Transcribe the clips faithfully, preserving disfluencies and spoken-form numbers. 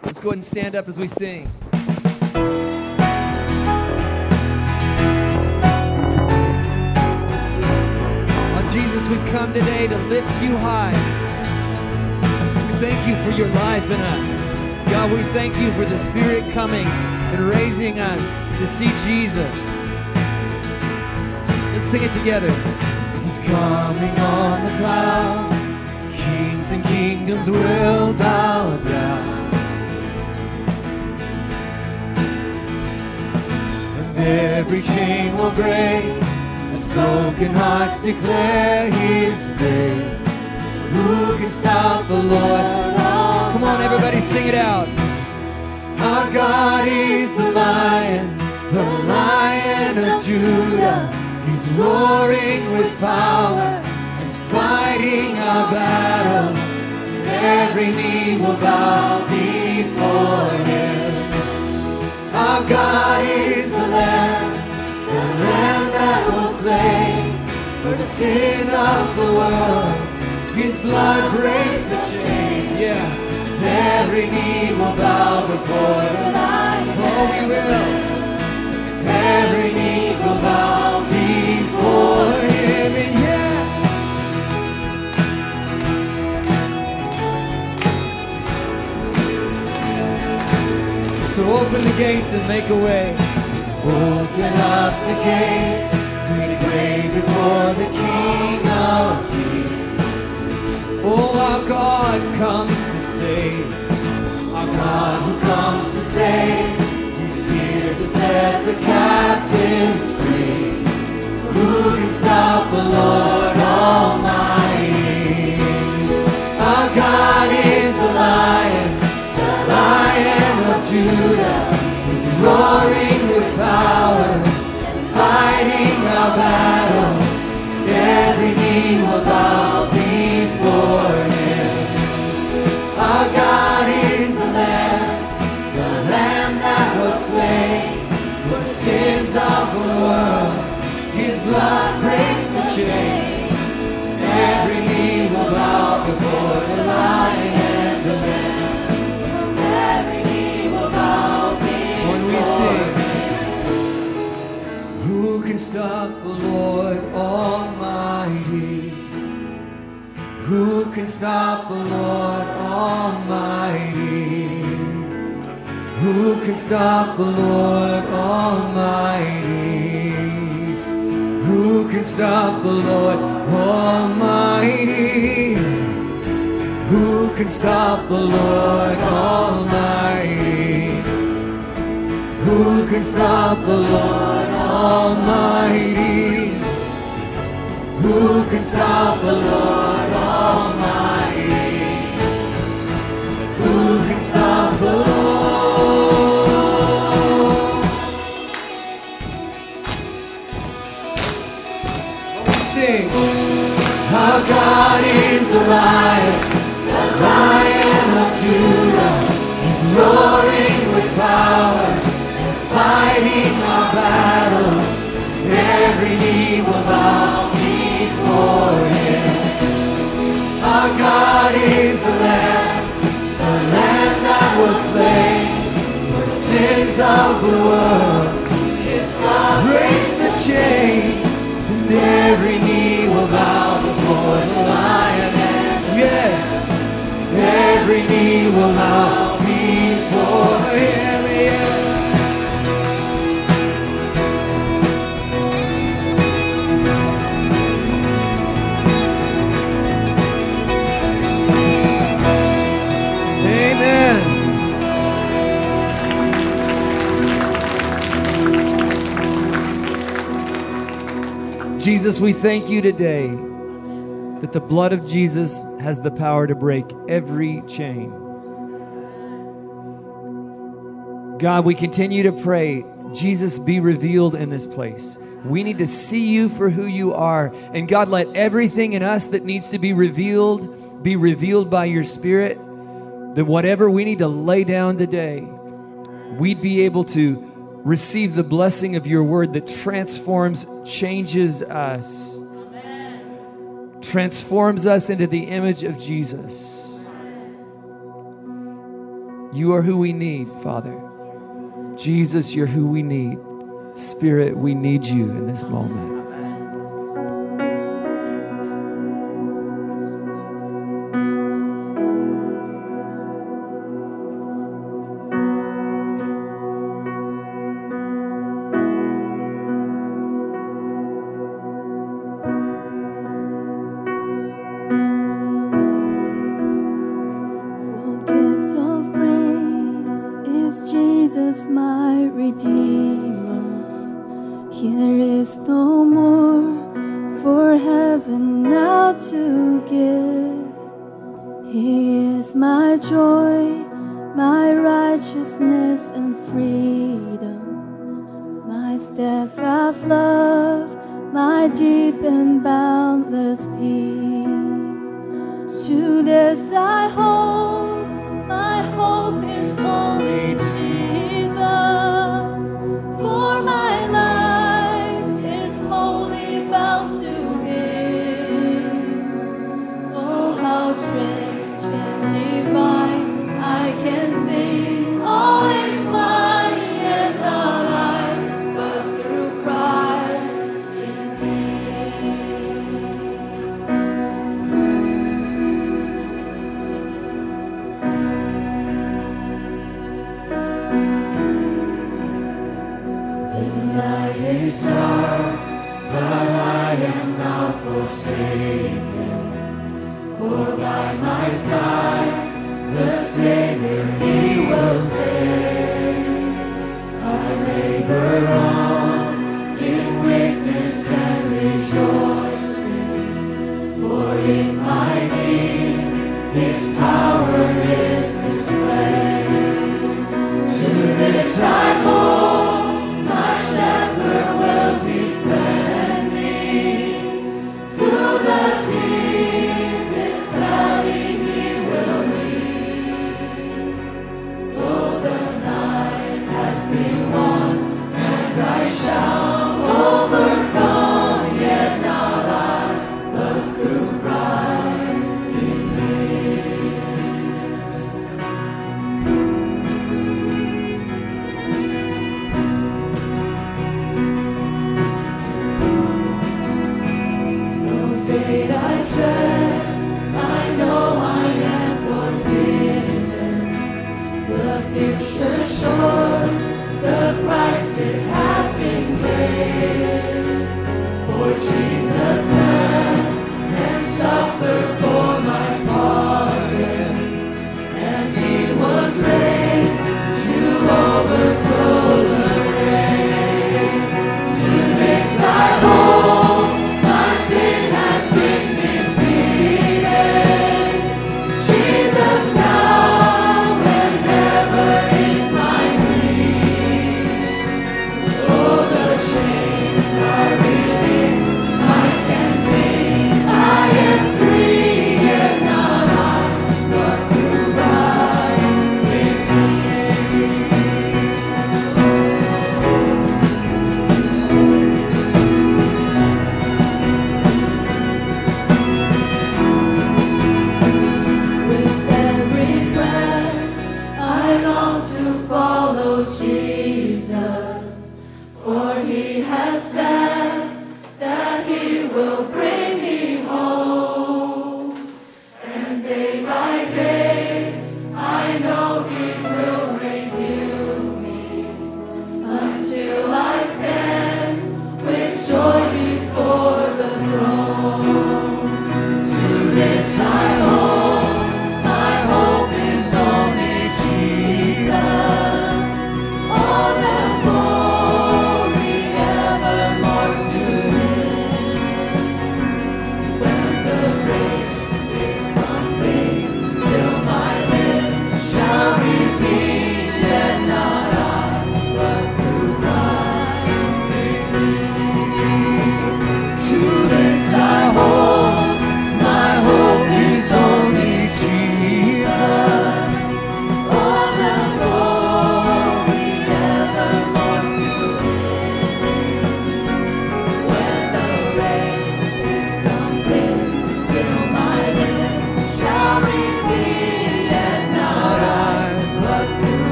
Let's go ahead and stand up as we sing. Oh, Jesus, we've come today to lift you high. We thank you for your life in us. God, we thank you for the Spirit coming and raising us to see Jesus. Let's sing it together. He's coming on the clouds. Kings and kingdoms will bow down. And every chain will break as broken hearts declare his praise. Who can stop the Lord? Come on, everybody, sing it out. Our God is the Lion, the Lion of Judah. He's roaring with power and fighting our battles. Every knee will bow before him. Our God is the Lamb, the Lamb that was slain for the sins of the world. His blood breaks the chains. Yeah. Every knee will bow before the Lion. Oh, we will. Every knee will bow before him. And yeah. So open the gates and make a way. Open up the gates, make way before the King of Kings. Oh, our God comes to save. Our God who comes to save. He's here to set the captives free. Who can stop the Lord Almighty? Our God is the Lion, the Lion of Judah. He's roaring with power and fighting our battles. Every knee will bow before him. Our God is the Lamb, the Lamb that was slain for the sins of the world. His blood breaks the chains. Every knee will bow before the Lion and the Lamb. Every knee will bow before when we sing, him. Who can stop the Lord Almighty? Who can stop the Lord Almighty? Who can stop the Lord Almighty? Who can stop the Lord Almighty? Who can stop the Lord Almighty? Who can stop the Lord Almighty? Who can stop the Lord Almighty? Who can stop the Lord? We sing. Our God is the Lion, the Lion of Judah. He's roaring with power and fighting our battles. Every knee will bow before him. Our God is the Lamb, the Lamb that was slain for the sins of the world. His blood breaks the chains, and every knee will bow before the Lion. And yeah, every knee will bow before him. Yeah. Jesus, we thank you today that the blood of Jesus has the power to break every chain. God, we continue to pray, Jesus, be revealed in this place. We need to see you for who you are. And God, let everything in us that needs to be revealed be revealed by your Spirit, that whatever we need to lay down today, we'd be able to receive the blessing of your word that transforms, changes us, Amen. Transforms us into the image of Jesus. You are who we need, Father. Jesus, you're who we need. Spirit, we need you in this moment.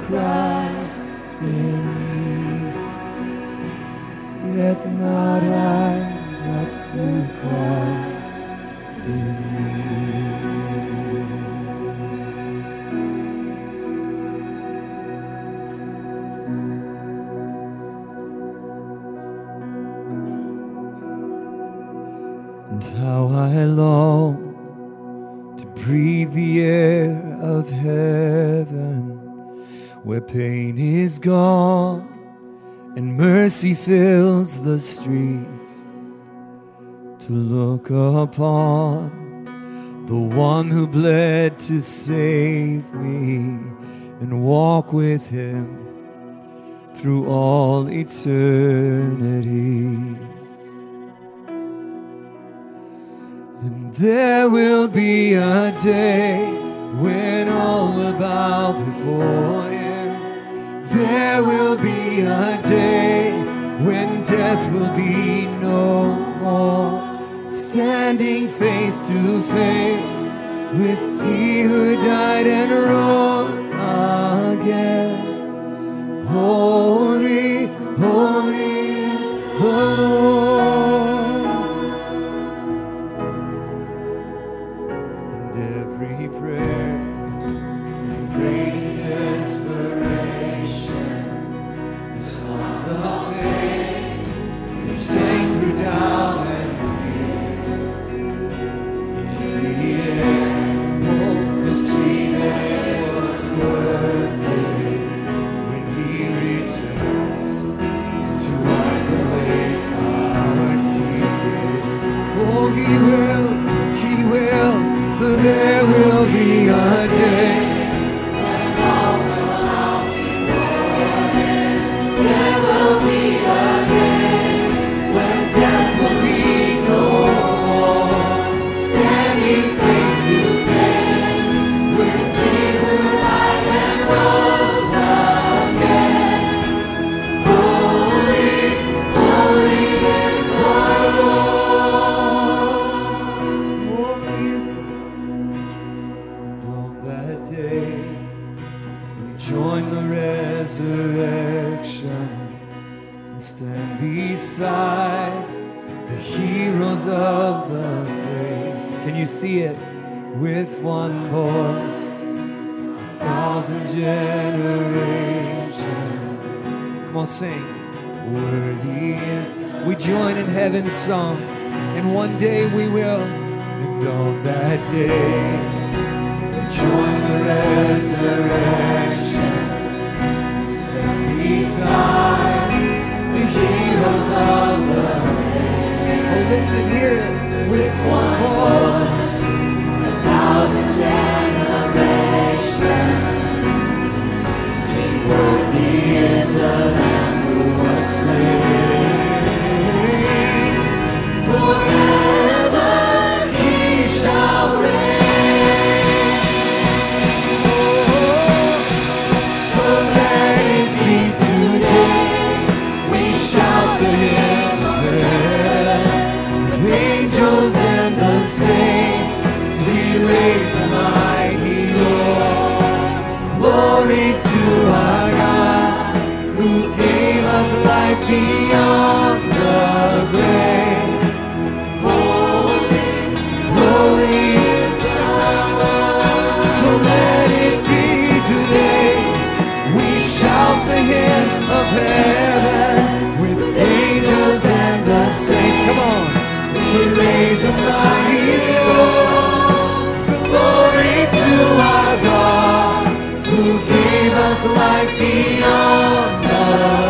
Christ in me. Yet not I, but through Christ in me. And how I long to breathe the air of heaven, where pain is gone and mercy fills the streets, to look upon the one who bled to save me and walk with him through all eternity. And there will be a day when all will bow before him. There will be a day when death will be no more, standing face to face with he who died and rose again. Holy, holy is the Lord. And every prayer, every desperation, the songs of faith, we sang through doubt and fear. In the end, we'll see that it was worth it when he returns to wipe away our tears. Oh, he will, he will, but there will be a day. Of the faith. Can you see it? With one voice, a thousand generations. Come on, sing. Worthy is. We join in heaven's song, and one day we will. And on that day, we join the resurrection, stand beside the heroes of the listen here with one voice, a thousand generations, sing worthy is the Lamb who was slain. Forever he shall reign. Oh, so let it be today, we shout the hymn of heaven. Angels and the saints, we raise a mighty Lord. Glory to our God, who gave us life beyond the grave. Holy, holy is the Lord. So let it be today, we shout the hymn of heaven with angels and the saints. Come on. We raise a mighty Lord, glory to our God, who gave us life beyond the